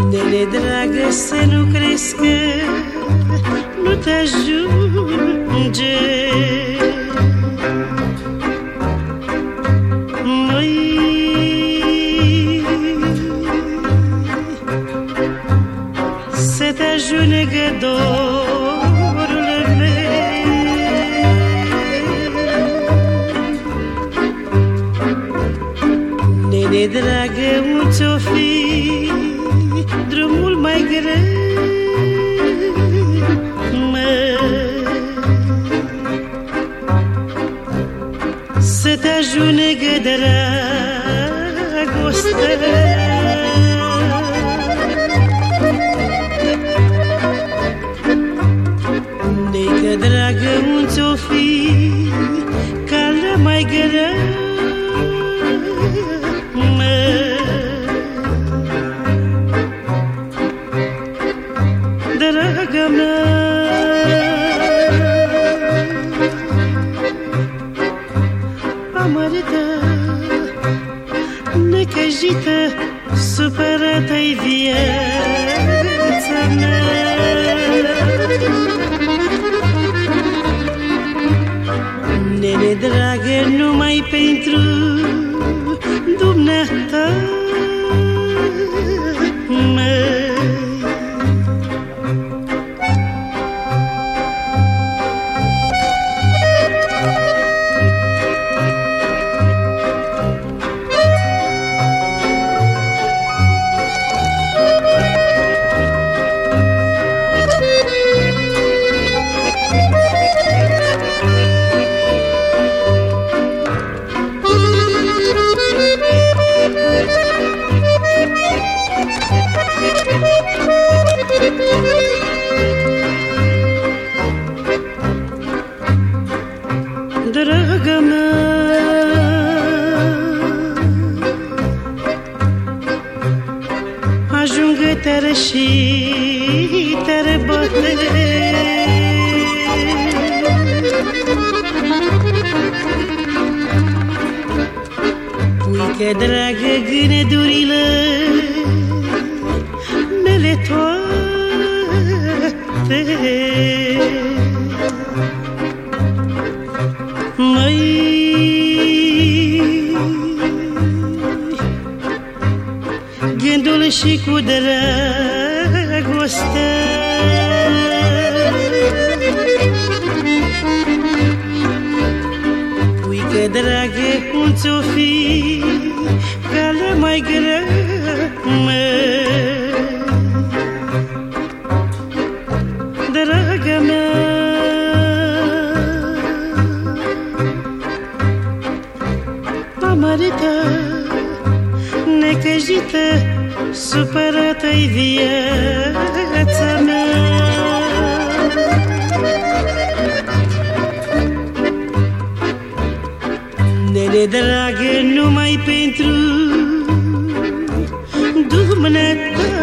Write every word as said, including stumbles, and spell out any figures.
Nene dragă, să nu crezi că nu te ajunge. Măi, să te ajungă dorul meu. Nene dragă, unde-o fi drumul mai greu, măi, să te ajungă dragostea. Neică dragă, unde-o fi calea mai grea, draga mea, amărâtă, necăjită, supărată-i viața mea. Nene dragă, numai pentru dumneata, măi. Draga mea, ajungă tare și tare bate. Puică dragă, gândurile mele toate, măi, gândul și cu dragostea. Puică dragă, unde-o fi calea mai grea, măi, draga mea, amărâtă, necăjită, supărată-i viața mea. Nene dragă, numai pentru dumneata,